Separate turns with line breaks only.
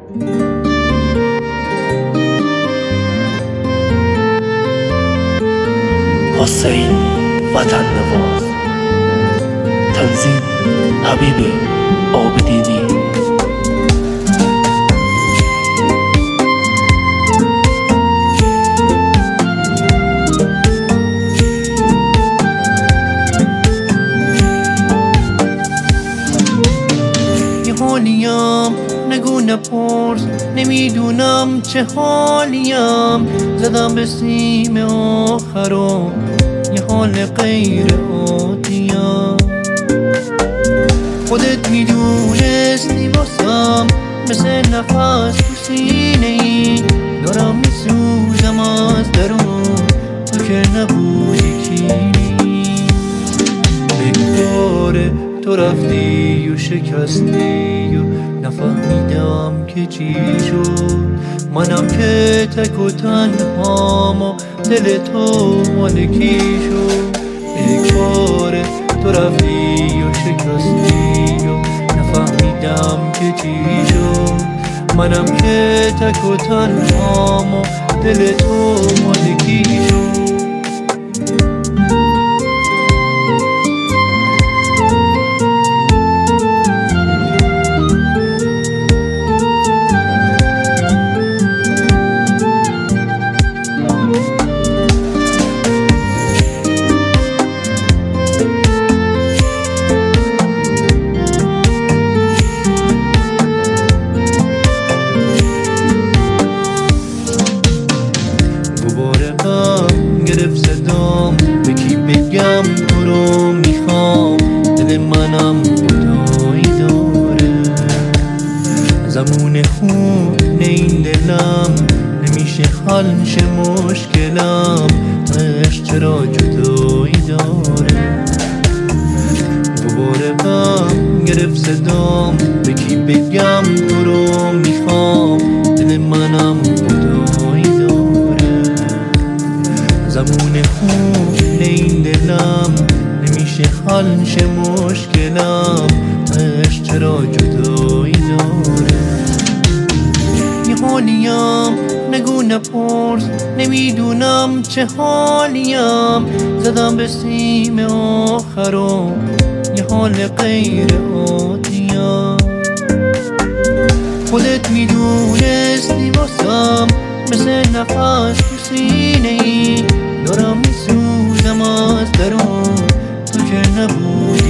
حسین وطن نواز. تنظیم حبیب عابدینی.
یه حالیم نگو نپرس، نمیدونم چه حالیم. زدم به سیم آخرم، یه حال غیر عادیم. خودت میدونستی واسم مثل نفس تو سینه ای. دارم میسوزم از درون، تو که نبودی کینی. بگذاره تو رفتی و شکستی و نفهمیدم که چی شد. منم که تک و تنهام و دل تو مال کی شد. بگذاره تو رفتی و شکستی و نفهمیدم که چی شد. منم که تک و تنهام و دل تو مال کی شد. گرفت صدام، به کی بگم تو رو میخوام. دل منم خدایی داره، زمون خونه این دلم نمیشه حل شه مشکلم. عشق چرا جدایی داره. دوباره غم گرفت صدام، به کی بگم تو رو میخوام. دل منم خدایی داره، زمون خونه این دلم نمیشه حل شه مشکلم. عشق چرا جدایی داره. یه حالیم نگو نپرس، نمیدونم چه حالیم. زدم به سیم آخرم، یه حال غیر عادیم. خودت میدونستی واسم مثل نفس تو سینه ای. دارم میسوزم از درون، تو که نبودی